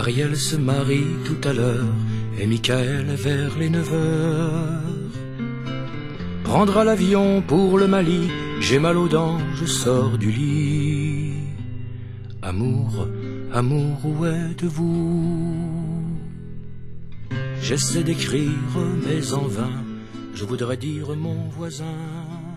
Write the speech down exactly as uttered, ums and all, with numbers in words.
Ariel se marie tout à l'heure et Michael vers les neuf heures. Prendra l'avion pour le Mali, j'ai mal aux dents, je sors du lit. Amour, amour, où êtes-vous? J'essaie d'écrire mais en vain, je voudrais dire mon voisin.